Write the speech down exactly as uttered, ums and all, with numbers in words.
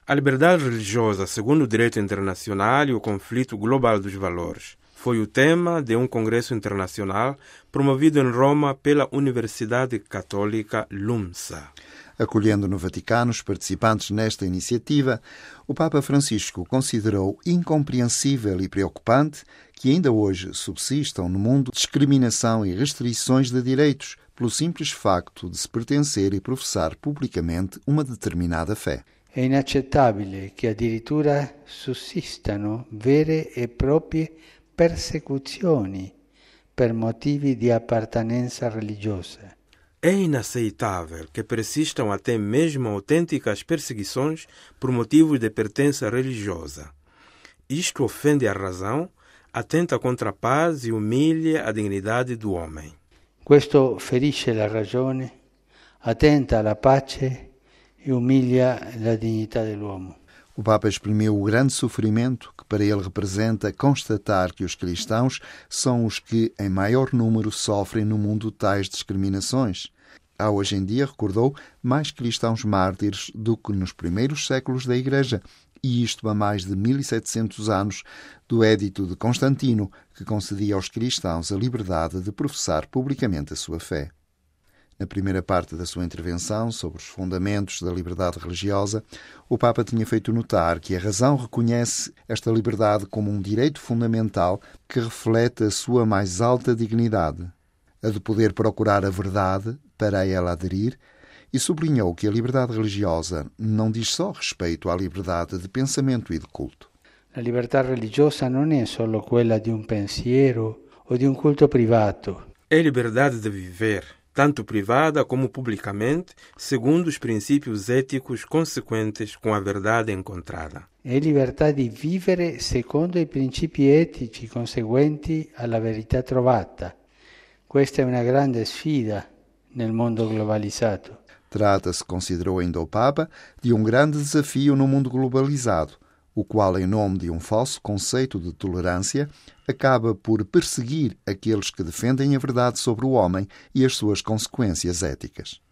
A liberdade religiosa, segundo o direito internacional e o conflito global dos valores, foi o tema de um congresso internacional promovido em Roma pela Universidade Católica LUMSA. Acolhendo no Vaticano os participantes nesta iniciativa, o Papa Francisco considerou incompreensível e preocupante que ainda hoje subsistam no mundo discriminação e restrições de direitos pelo simples facto de se pertencer e professar publicamente uma determinada fé. È inaccettabile che addirittura sussistano vere e proprie persecuzioni per motivi di appartenenza religiosa. É inaceitável que persistam até mesmo autênticas perseguições por motivos de pertença religiosa. Isto ofende a razão, atenta contra a paz e humilha a dignidade do homem. Questo ferisce la ragione, attenta alla pace e umilia la dignità dell'uomo. O Papa exprimiu o grande sofrimento que para ele representa constatar que os cristãos são os que, em maior número, sofrem no mundo tais discriminações. Há hoje em dia, recordou, mais cristãos mártires do que nos primeiros séculos da Igreja, e isto há mais de mil e setecentos anos do Édito de Constantino, que concedia aos cristãos a liberdade de professar publicamente a sua fé. Na primeira parte da sua intervenção sobre os fundamentos da liberdade religiosa, o Papa tinha feito notar que a razão reconhece esta liberdade como um direito fundamental que reflete a sua mais alta dignidade, a de poder procurar a verdade para ela aderir, e sublinhou que a liberdade religiosa não diz só respeito à liberdade de pensamento e de culto. La libertà religiosa non è solo quella di un pensiero o di un culto privato. É liberdade de viver, tanto privada como publicamente, segundo os princípios éticos consequentes com a verdade encontrada. È libertà di vivere secondo i principi etici conseguenti alla verità trovata. Questa è una grande sfida nel mondo globalizzato. Trata-se, considerou ainda o Papa, de um grande desafio no mundo globalizado, o qual, em nome de um falso conceito de tolerância, acaba por perseguir aqueles que defendem a verdade sobre o homem e as suas consequências éticas.